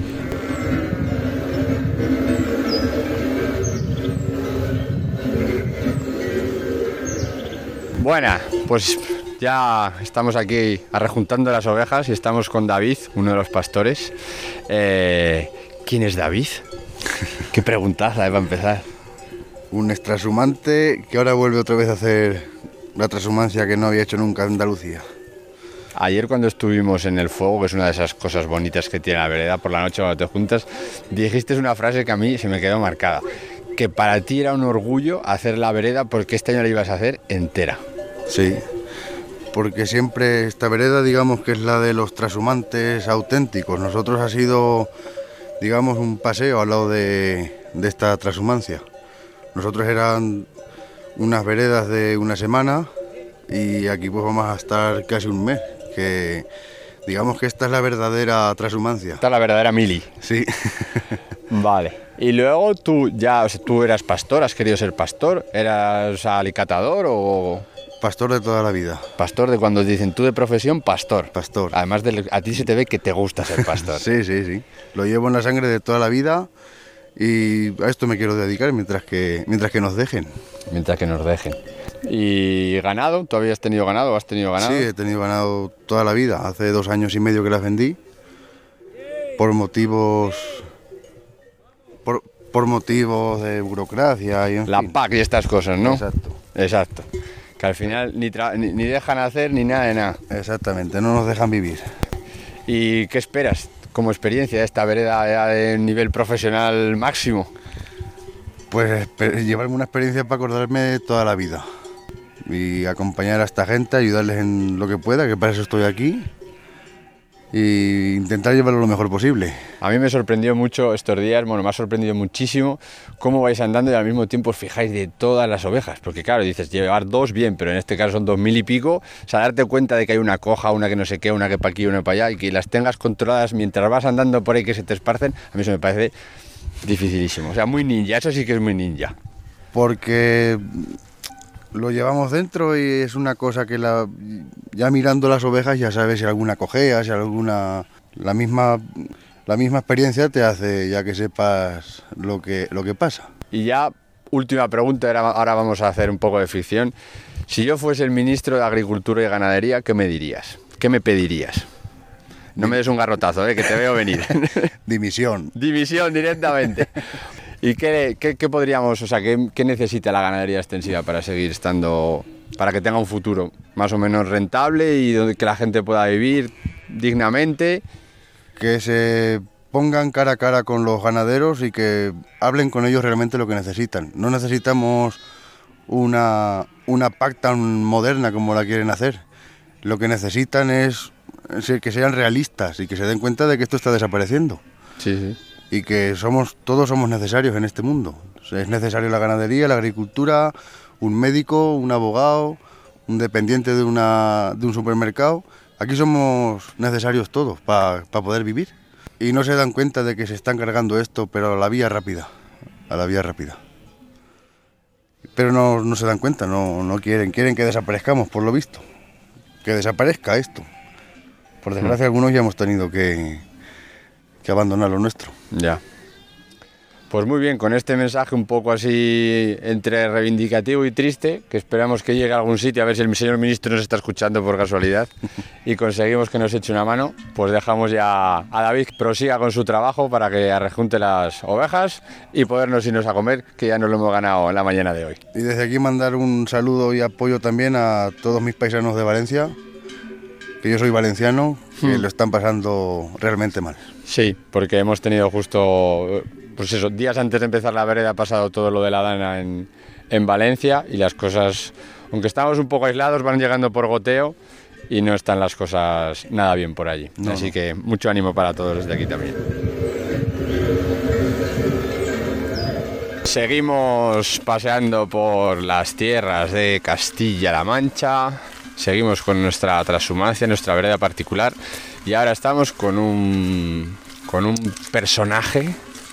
Buena, pues ya estamos aquí arrejuntando las ovejas y estamos con David, uno de los pastores. Eh, ¿Quién es David? Qué preguntaza, eh, para empezar. Un extrashumante que ahora vuelve otra vez a hacer la transhumancia que no había hecho nunca en Andalucía. Ayer cuando estuvimos en el fuego, que es una de esas cosas bonitas que tiene la vereda, por la noche cuando te juntas, dijiste una frase que a mí se me quedó marcada, que para ti era un orgullo hacer la vereda porque este año la ibas a hacer entera. Sí, porque siempre esta vereda, digamos que es la de los transhumantes auténticos. Nosotros ha sido, digamos, un paseo al lado de, de esta transhumancia. Nosotros eran unas veredas de una semana y aquí pues vamos a estar casi un mes. Que digamos que esta es la verdadera transhumancia. Esta es la verdadera mili. Sí. Vale. Y luego tú ya, o sea, tú eras pastor, has querido ser pastor, eras alicatador o Pastor de toda la vida. pastor de cuando dicen tú de profesión, pastor. Pastor. Además de, a ti se te ve que te gusta ser pastor. Sí, sí, sí. Lo llevo en la sangre de toda la vida y a esto me quiero dedicar mientras que, mientras que nos dejen. Mientras que nos dejen. ¿Y ganado? ¿Tú habías tenido ganado o has tenido ganado? Sí, he tenido ganado toda la vida. Hace dos años y medio que las vendí por motivos por, por motivos de burocracia y en La fin. P A C y estas cosas, ¿no? Exacto. Exacto. Que al final ni, tra- ni, ni dejan hacer ni nada de nada. Exactamente, no nos dejan vivir. ¿Y qué esperas como experiencia de esta vereda ya de nivel profesional máximo? Pues espe- llevarme una experiencia para acordarme de toda la vida y acompañar a esta gente, ayudarles en lo que pueda, que para eso estoy aquí, e intentar llevarlo lo mejor posible. A mí me sorprendió mucho estos días, bueno, me ha sorprendido muchísimo cómo vais andando y al mismo tiempo os fijáis de todas las ovejas, porque claro, dices, llevar dos bien, pero en este caso son dos mil y pico, o sea, darte cuenta de que hay una coja, una que no sé qué, una que para aquí, una para allá, y que las tengas controladas mientras vas andando por ahí que se te esparcen, a mí eso me parece dificilísimo, o sea, muy ninja, eso sí que es muy ninja. Porque lo llevamos dentro y es una cosa que la, ya mirando las ovejas ya sabes si alguna cojea, si alguna... La misma, la misma experiencia te hace ya que sepas lo que, lo que pasa. Y ya, última pregunta, ahora ahora vamos a hacer un poco de ficción. Si yo fuese el ministro de Agricultura y Ganadería, ¿qué me dirías? ¿Qué me pedirías? No me des un garrotazo, ¿eh? Que te veo venir. Dimisión. División directamente. ¿Y qué, qué, qué podríamos, o sea, qué, qué necesita la ganadería extensiva para seguir estando, para que tenga un futuro más o menos rentable y donde que la gente pueda vivir dignamente? Que se pongan cara a cara con los ganaderos y que hablen con ellos realmente lo que necesitan. No necesitamos una, una P A C tan moderna como la quieren hacer. Lo que necesitan es que sean realistas y que se den cuenta de que esto está desapareciendo. Sí, sí. Y que somos, todos somos necesarios en este mundo. O sea, es necesario la ganadería, la agricultura, un médico, un abogado, un dependiente de, una, de un supermercado, Aquí somos necesarios todos para pa poder vivir. Y no se dan cuenta de que se están cargando esto, pero a la vía rápida, a la vía rápida. Pero no, no se dan cuenta, no, no quieren, quieren que desaparezcamos, por lo visto. Que desaparezca esto. Por desgracia, mm. algunos ya hemos tenido que, que abandonar lo nuestro. Ya. Pues muy bien, con este mensaje un poco así entre reivindicativo y triste, que esperamos que llegue a algún sitio, a ver si el señor ministro nos está escuchando por casualidad y conseguimos que nos eche una mano, pues dejamos ya a David que prosiga con su trabajo para que arrejunte las ovejas y podernos irnos a comer, que ya nos lo hemos ganado en la mañana de hoy. Y desde aquí mandar un saludo y apoyo también a todos mis paisanos de Valencia, que yo soy valenciano, que hmm. lo están pasando realmente mal. Sí, porque hemos tenido justo... Pues eso, días antes de empezar la vereda ha pasado todo lo de la Dana en, en Valencia y las cosas, aunque estamos un poco aislados, van llegando por goteo y no están las cosas nada bien por allí. No. Así que mucho ánimo para todos desde aquí también. Seguimos paseando por las tierras de Castilla-La Mancha, seguimos con nuestra trashumancia, nuestra vereda particular y ahora estamos con un, con un personaje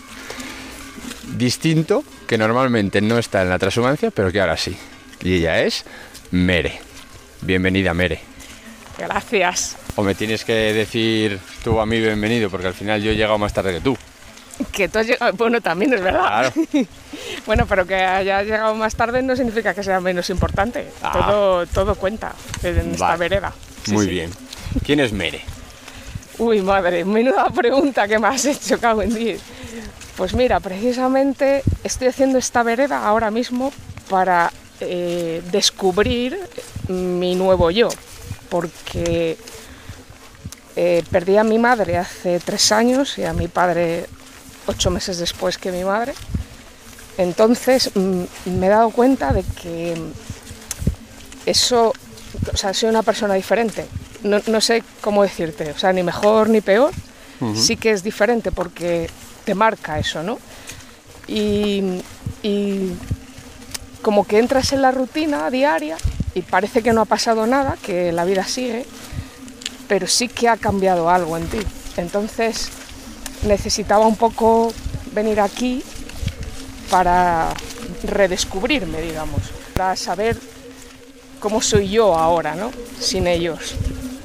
distinto que normalmente no está en la transhumancia, pero que ahora sí. Y ella es Mere. Bienvenida, Mere. Gracias. O me tienes que decir tú a mí bienvenido, porque al final yo he llegado más tarde que tú. Que tú has llegado... Bueno, también es verdad. Claro. Bueno, pero que haya llegado más tarde no significa que sea menos importante. Ah. Todo, todo cuenta en esta vale. vereda. Sí, Muy sí. bien. ¿Quién es Mere? Uy, madre, menuda pregunta que me has hecho, cago en diez. Pues mira, precisamente estoy haciendo esta vereda ahora mismo para eh, descubrir mi nuevo yo, porque eh, perdí a mi madre hace tres años y a mi padre ocho meses después que mi madre. Entonces m- me he dado cuenta de que eso, o sea, soy una persona diferente. No, no sé cómo decirte, o sea, ni mejor ni peor, uh-huh. sí que es diferente porque te marca eso, ¿no? Y, y como que entras en la rutina diaria y parece que no ha pasado nada, que la vida sigue, pero sí que ha cambiado algo en ti. Entonces necesitaba un poco venir aquí para redescubrirme, digamos, para saber cómo soy yo ahora, ¿no? Sin ellos.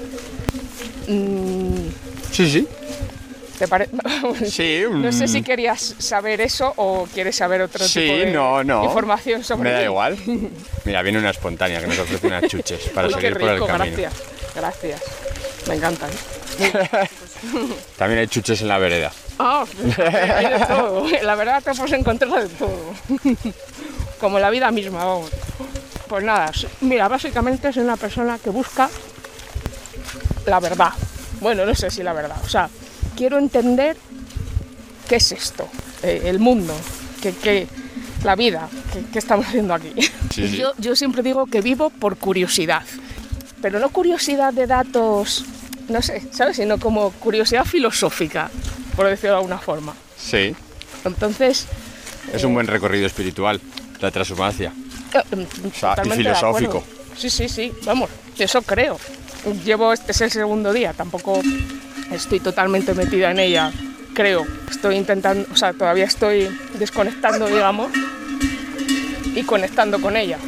Mm. Sí, sí. ¿Te pare... Sí, no sé si querías saber eso o quieres saber otro sí, tipo de no, no. información sobre Me da mí. igual. Mira, viene una espontánea que nos ofrece unas chuches para Uy, seguir qué rico, por el camino. Gracias, gracias. Me encantan. También hay chuches en la vereda. Ah, hay de todo. La verdad te puedes encontrar de todo. Como la vida misma, vamos. Pues nada, mira, básicamente soy una persona que busca la verdad. Bueno, no sé si la verdad, o sea, quiero entender qué es esto, eh, el mundo, qué, qué, la vida, qué, qué estamos haciendo aquí. Sí, sí. Yo, yo siempre digo que vivo por curiosidad, pero no curiosidad de datos, no sé, ¿sabes? Sino como curiosidad filosófica, por decirlo de alguna forma. Sí. Entonces... Es eh, un buen recorrido espiritual, la transhumancia. Eh, o sea, y filosófico. Sí, sí, sí, vamos, eso creo. Llevo, este es el segundo día, tampoco estoy totalmente metida en ella, creo. Estoy intentando, o sea, todavía estoy desconectando, digamos, y conectando con ella.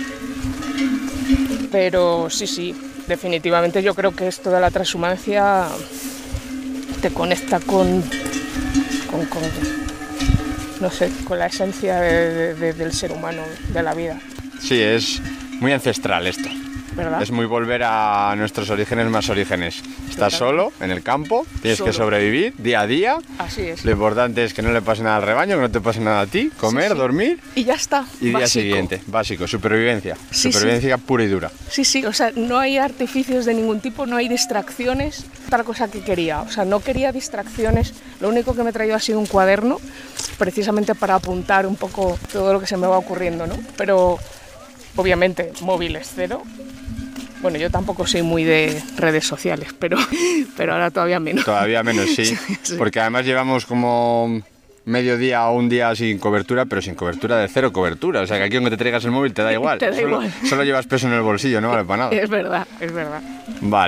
Pero sí, sí, definitivamente yo creo que esto de la transhumancia te conecta con, con, con no sé, con la esencia de, de, del ser humano, de la vida. Sí, es muy ancestral esto. ¿Verdad? Es muy volver a nuestros orígenes más orígenes. Estás solo, en el campo, tienes solo. que sobrevivir día a día. Así es. Lo importante es que no le pase nada al rebaño, que no te pase nada a ti, comer, sí, sí. dormir. Y ya está. Y básico. Día siguiente, básico, supervivencia. Sí, supervivencia sí. pura y dura. Sí, sí, o sea, no hay artificios de ningún tipo, no hay distracciones. Otra cosa que quería, o sea, no quería distracciones. Lo único que me he traído ha sido un cuaderno, precisamente para apuntar un poco todo lo que se me va ocurriendo, ¿no? Pero, obviamente, móviles cero. Bueno, yo tampoco soy muy de redes sociales, pero, pero ahora todavía menos. Todavía menos, sí, sí. Porque además llevamos como medio día o un día sin cobertura, pero sin cobertura de cero cobertura. O sea, que aquí aunque te traigas el móvil te da igual. Te da solo, igual. Solo llevas peso en el bolsillo, no vale para nada. Es verdad, es verdad. Vale.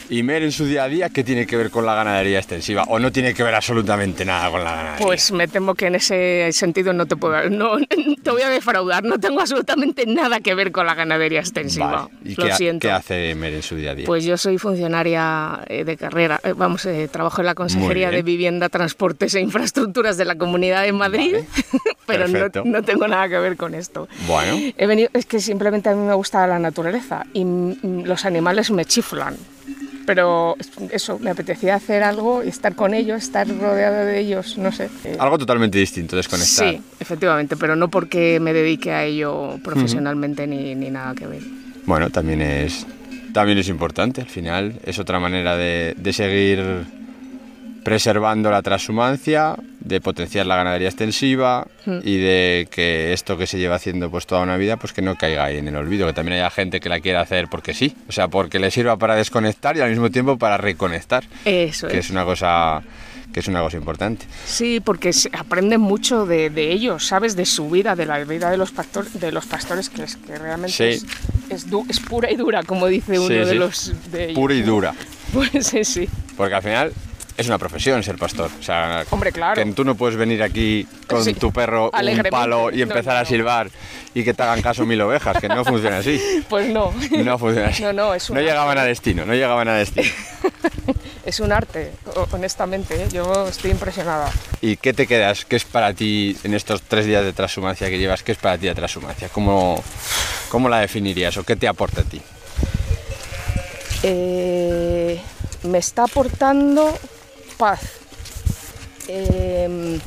¿Y Mer en su día a día qué tiene que ver con la ganadería extensiva? ¿O no tiene que ver absolutamente nada con la ganadería? Pues me temo que en ese sentido no te puedo, no, te voy a defraudar, no tengo absolutamente nada que ver con la ganadería extensiva. Vale. ¿Y Lo qué, siento. qué hace Mer en su día a día? Pues yo soy funcionaria eh, de carrera, eh, vamos, eh, trabajo en la Consejería de Vivienda, Transportes e Infraestructuras de la Comunidad de Madrid, vale. Pero no, no tengo nada que ver con esto. Bueno. He venido, es que simplemente a mí me gusta la naturaleza y mm, los animales me chiflan. Pero eso, me apetecía hacer algo y estar con ellos, estar rodeado de ellos, no sé. Algo totalmente distinto, desconectar. Sí, efectivamente, pero no porque me dedique a ello profesionalmente uh-huh. ni, ni nada que ver. Bueno, también es, también es importante, al final es otra manera de, de seguir preservando la transhumancia, de potenciar la ganadería extensiva mm. y de que esto que se lleva haciendo pues toda una vida pues que no caiga ahí en el olvido, que también haya gente que la quiera hacer porque sí, o sea, porque le sirva para desconectar y al mismo tiempo para reconectar. Eso que es. es una cosa que es una cosa importante. Sí, porque se aprende mucho de, de ellos, ¿sabes? De su vida, de la vida de los, pastor, de los pastores, que, es, que realmente sí. es, es, du, es pura y dura, como dice uno sí, de sí. los de ellos. Pura y dura. Pues sí, sí. Porque al final es una profesión ser pastor. O sea, hombre, claro. Que tú no puedes venir aquí con sí. tu perro un palo y empezar no, no, a silbar y que te hagan caso mil ovejas, que no funciona así. Pues no. No funciona así. No, no, es no llegaban a destino, no llegaban a destino. Es un arte, honestamente, ¿eh? Yo estoy impresionada. ¿Y qué te quedas? ¿Qué es para ti en estos tres días de transhumancia que llevas? ¿Qué es para ti la transhumancia? ¿Cómo, cómo la definirías o qué te aporta a ti? Eh, me está aportando paz, eh,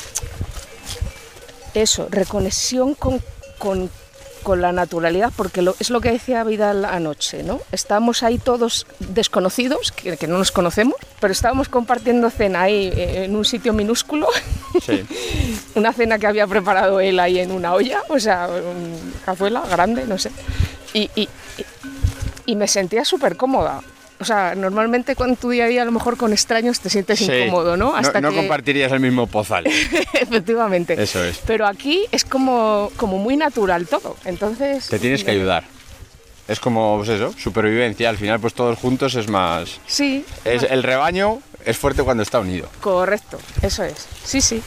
eso, reconexión con, con, con la naturalidad, porque lo, es lo que decía Vidal anoche, ¿no? Estamos ahí todos desconocidos, que, que no nos conocemos, pero estábamos compartiendo cena ahí en un sitio minúsculo, sí. Una cena que había preparado él ahí en una olla, o sea, una cazuela grande, no sé, y, y, y, y me sentía súper cómoda. O sea, normalmente con tu día a día a lo mejor con extraños te sientes sí. incómodo, ¿no? Hasta no, no que... compartirías el mismo pozal. Efectivamente. Eso es. Pero aquí es como, como muy natural todo, entonces... Te tienes que ayudar. Es como, pues eso, supervivencia. Al final, pues todos juntos es más... Sí. Es, el rebaño es fuerte cuando está unido. Correcto, eso es. Sí, sí.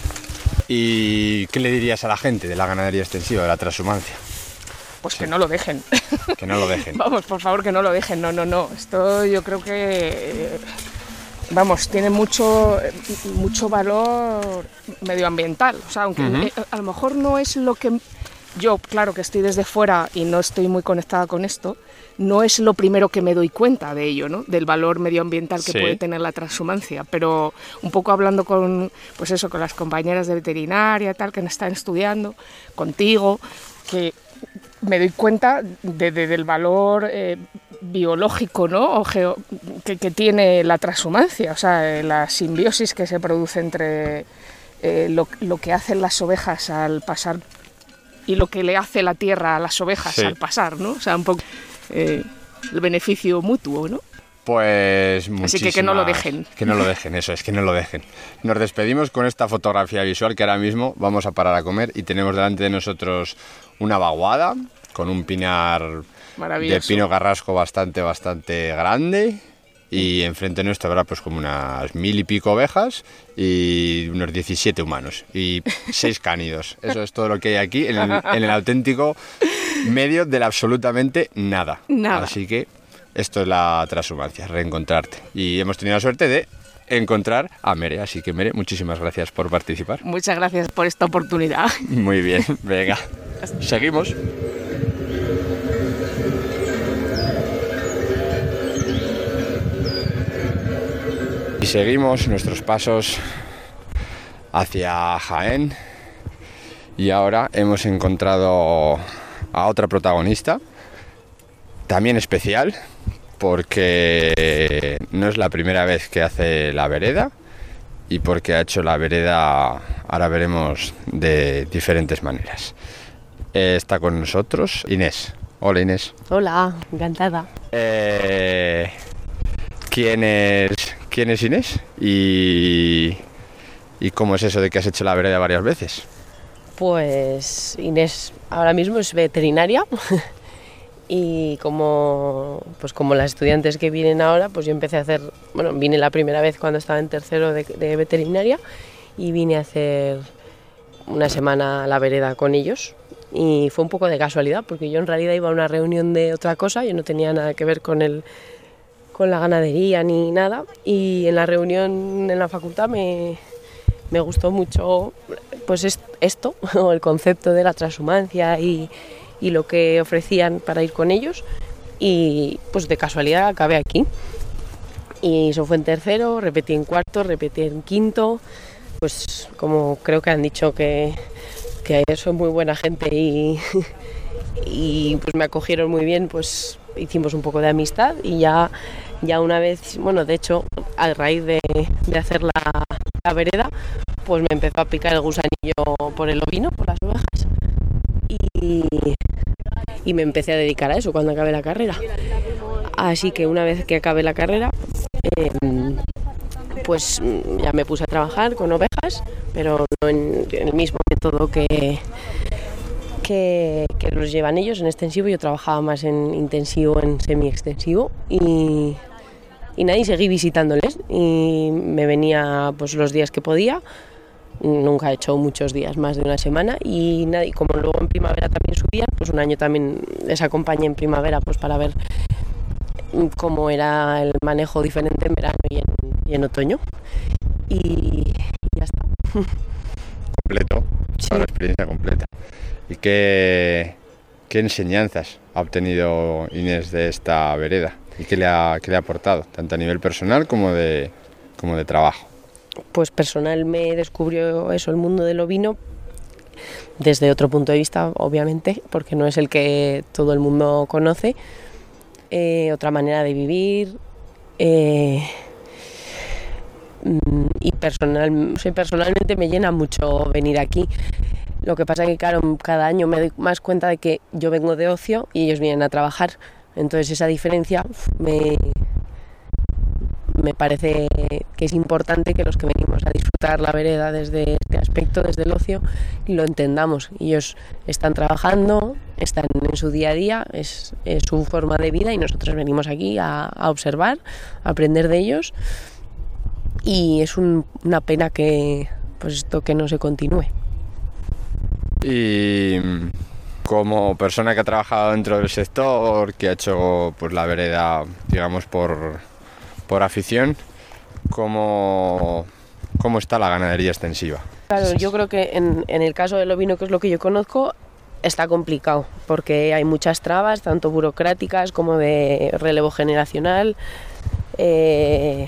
¿Y qué le dirías a la gente de la ganadería extensiva, de la transhumancia? Pues sí. Que no lo dejen. Que no lo dejen. Vamos, por favor, que no lo dejen. No, no, no. Esto yo creo que, vamos, tiene mucho, mucho valor medioambiental. O sea, aunque uh-huh. a lo mejor no es lo que... Yo, claro, que estoy desde fuera y no estoy muy conectada con esto, no es lo primero que me doy cuenta de ello, ¿no? Del valor medioambiental que sí. puede tener la transhumancia. Pero un poco hablando con, pues eso, con las compañeras de veterinaria, tal, que están estudiando, contigo, que... me doy cuenta de, de, del valor eh, biológico, ¿no? o geo, que, que tiene la transhumancia, o sea, la simbiosis que se produce entre eh, lo, lo que hacen las ovejas al pasar y lo que le hace la tierra a las ovejas sí. al pasar, ¿no? O sea, un poco eh, el beneficio mutuo, ¿no? Pues así que que no lo dejen. Que no lo dejen, eso es, que no lo dejen. Nos despedimos con esta fotografía visual que ahora mismo vamos a parar a comer y tenemos delante de nosotros una vaguada con un pinar de pino carrasco bastante, bastante grande y enfrente nuestro habrá pues como unas mil y pico ovejas y unos diecisiete humanos y seis cánidos. Eso es todo lo que hay aquí en el, en el auténtico medio del absolutamente nada. Nada. Así que esto es la transhumancia, reencontrarte. Y hemos tenido la suerte de encontrar a Mere, así que Mere, muchísimas gracias por participar. Muchas gracias por esta oportunidad. Muy bien, venga, seguimos. Y seguimos nuestros pasos hacia Jaén y ahora hemos encontrado a otra protagonista, también especial, porque no es la primera vez que hace la vereda y porque ha hecho la vereda, ahora veremos, de diferentes maneras. Eh, está con nosotros Inés. Hola Inés. Hola, encantada. Eh, ¿quién es, quién es Inés? Y, ¿Y cómo es eso de que has hecho la vereda varias veces? Pues Inés ahora mismo es veterinaria y como, pues como las estudiantes que vienen ahora, pues yo empecé a hacer, bueno, vine la primera vez cuando estaba en tercero de, de veterinaria y vine a hacer una semana a la vereda con ellos y fue un poco de casualidad porque yo en realidad iba a una reunión de otra cosa, yo no tenía nada que ver con, el, con la ganadería ni nada y en la reunión en la facultad me, me gustó mucho pues esto, el concepto de la transhumancia y y lo que ofrecían para ir con ellos y pues de casualidad acabé aquí y eso fue en tercero, repetí en cuarto, repetí en quinto, pues como creo que han dicho que, que soy muy buena gente y, y pues me acogieron muy bien, pues hicimos un poco de amistad y ya, ya una vez, bueno de hecho a raíz de, de hacer la, la vereda pues me empezó a picar el gusanillo por el ovino, por las ovejas y, y me empecé a dedicar a eso cuando acabé la carrera. Así que una vez que acabé la carrera, eh, pues ya me puse a trabajar con ovejas, pero no en, en el mismo método que, que, que los llevan ellos en extensivo. Yo trabajaba más en intensivo, en semi-extensivo y, y nada, y seguí visitándoles y me venía pues los días que podía. Nunca he hecho muchos días, más de una semana y nada, y como luego en primavera también subían, pues un año también les acompañé en primavera pues para ver cómo era el manejo diferente en verano y en, y en otoño y ya está. Completo, sí. Una experiencia completa. ¿Y qué, qué enseñanzas ha obtenido Inés de esta vereda? ¿Y qué le ha, qué le ha aportado, tanto a nivel personal como de, como de trabajo? Pues personal me descubrió eso, el mundo del ovino, desde otro punto de vista, obviamente, porque no es el que todo el mundo conoce, eh, otra manera de vivir, eh, y personal, o sea, personalmente me llena mucho venir aquí. Lo que pasa es que, claro, cada año me doy más cuenta de que yo vengo de ocio y ellos vienen a trabajar, entonces esa diferencia me... me parece que es importante que los que venimos a disfrutar la vereda desde este aspecto, desde el ocio, lo entendamos. Ellos están trabajando, están en su día a día, es, es su forma de vida y nosotros venimos aquí a, a observar, a aprender de ellos y es un, una pena que pues esto que no se continúe. Y como persona que ha trabajado dentro del sector, que ha hecho pues la vereda, digamos, por... por afición, ¿cómo, cómo está la ganadería extensiva? Claro, yo creo que en, en el caso del ovino, que es lo que yo conozco, está complicado, porque hay muchas trabas, tanto burocráticas como de relevo generacional, eh,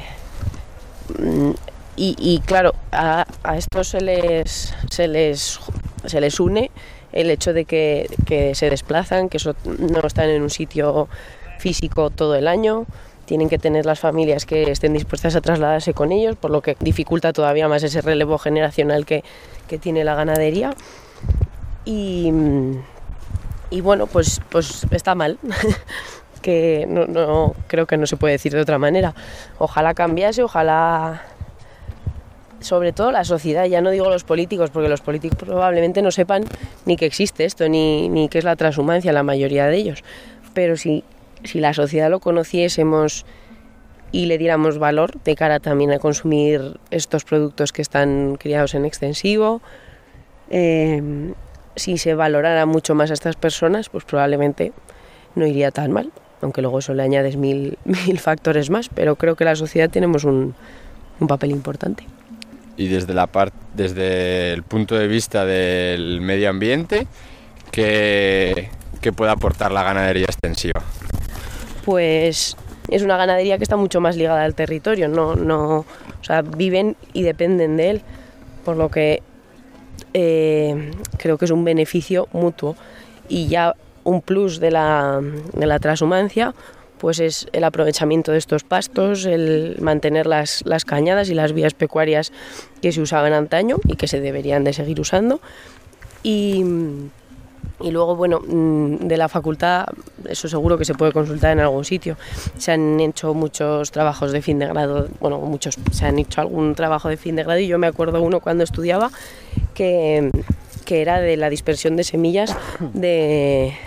y, y claro, a, a esto se les, se, les, se les une el hecho de que, que se desplazan, que eso, no están en un sitio físico todo el año, tienen que tener las familias que estén dispuestas a trasladarse con ellos, por lo que dificulta todavía más ese relevo generacional que, que tiene la ganadería. Y, y bueno, pues, pues está mal, que no, no, creo que no se puede decir de otra manera. Ojalá cambiase, ojalá, sobre todo la sociedad, ya no digo los políticos, porque los políticos probablemente no sepan ni que existe esto, ni, ni qué es la transhumancia, la mayoría de ellos, pero si si la sociedad lo conociésemos y le diéramos valor de cara también a consumir estos productos que están criados en extensivo, eh, si se valorara mucho más a estas personas, pues probablemente no iría tan mal, aunque luego eso le añades mil, mil factores más, pero creo que la sociedad tenemos un, un papel importante. Y desde, la part, desde el punto de vista del medio ambiente, ¿qué, qué puede aportar la ganadería extensiva? Pues es una ganadería que está mucho más ligada al territorio, no, no, o sea, viven y dependen de él, por lo que eh, creo que es un beneficio mutuo. Y ya un plus de la, de la transhumancia pues es el aprovechamiento de estos pastos, el mantener las, las cañadas y las vías pecuarias que se usaban antaño y que se deberían de seguir usando. Y... Y luego, bueno, de la facultad, eso seguro que se puede consultar en algún sitio. Se han hecho muchos trabajos de fin de grado, bueno, muchos, se han hecho algún trabajo de fin de grado y yo me acuerdo uno cuando estudiaba que, que era de la dispersión de semillas de,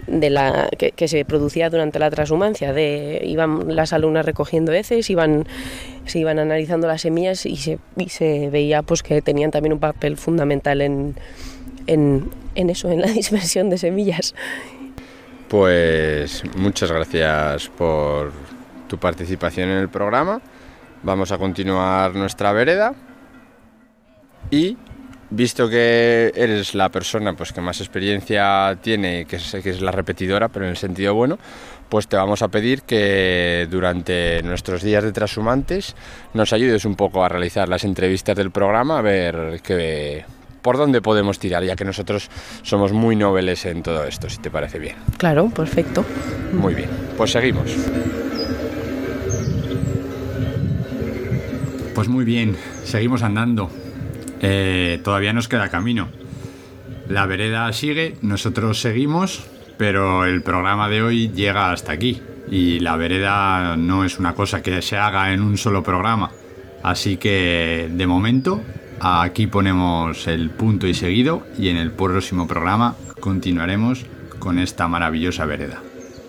de la que, que se producía durante la transhumancia. De, iban las alumnas recogiendo heces, iban, se iban analizando las semillas y se, y se veía pues que tenían también un papel fundamental en, en, en eso, en la dispersión de semillas. Pues muchas gracias por tu participación en el programa. Vamos a continuar nuestra vereda y, visto que eres la persona pues, que más experiencia tiene, que es, que es la repetidora, pero en el sentido bueno, pues te vamos a pedir que durante nuestros días de transhumantes nos ayudes un poco a realizar las entrevistas del programa, a ver qué, por dónde podemos tirar, ya que nosotros somos muy noveles en todo esto, si te parece bien. Claro, perfecto. Muy bien, pues seguimos. Pues muy bien, seguimos andando. Eh, todavía nos queda camino. La vereda sigue, nosotros seguimos, pero el programa de hoy llega hasta aquí. Y la vereda no es una cosa que se haga en un solo programa. Así que, de momento, aquí ponemos el punto y seguido, y en el próximo programa continuaremos con esta maravillosa vereda.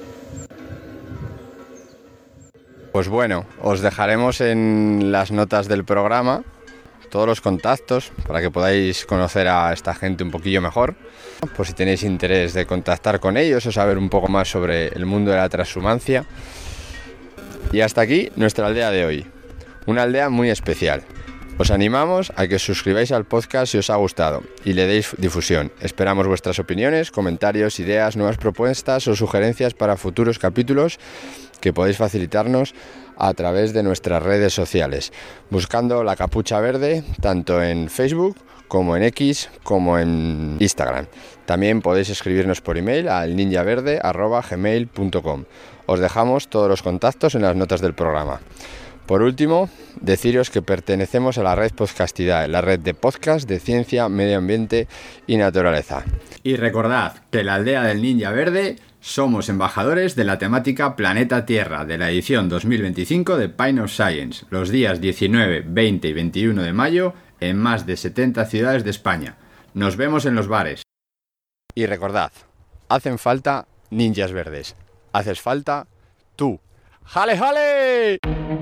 Pues bueno, os dejaremos en las notas del programa todos los contactos para que podáis conocer a esta gente un poquillo mejor, por si tenéis interés de contactar con ellos o saber un poco más sobre el mundo de la transhumancia. Y hasta aquí nuestra aldea de hoy, una aldea muy especial. Os animamos a que os suscribáis al podcast si os ha gustado y le deis difusión. Esperamos vuestras opiniones, comentarios, ideas, nuevas propuestas o sugerencias para futuros capítulos que podéis facilitarnos a través de nuestras redes sociales, buscando La Capucha Verde tanto en Facebook como en X como en Instagram. También podéis escribirnos por email al ninjaverde arroba gmail punto com. Os dejamos todos los contactos en las notas del programa. Por último, deciros que pertenecemos a la red Podcastidae, la red de podcast de ciencia, medio ambiente y naturaleza. Y recordad que la aldea del Ninja Verde somos embajadores de la temática Planeta Tierra de la edición dos mil veinticinco de Pine of Science, los días diecinueve, veinte y veintiuno de mayo en más de setenta ciudades de España. Nos vemos en los bares. Y recordad, hacen falta ninjas verdes. Haces falta tú. ¡Jale, jale!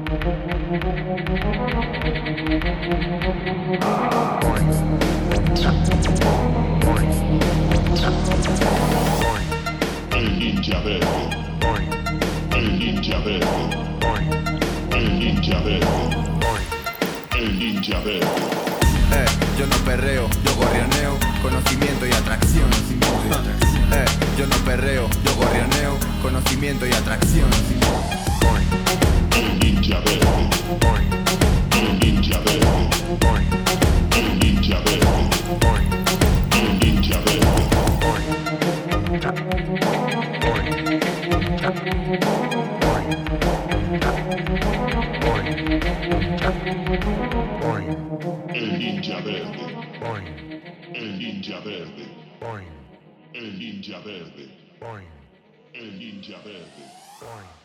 El ninja verde. El ninja verde. El ninja verde. El ninja verde. Eh, yo no perreo, yo gorrioneo, conocimiento y atracción. Eh, yo no perreo, yo gorrioneo, conocimiento y atracción. El ninja verde. El ninja verde. El ninja verde. El ninja verde. El ninja verde. El ninja verde. El ninja verde. El ninja verde.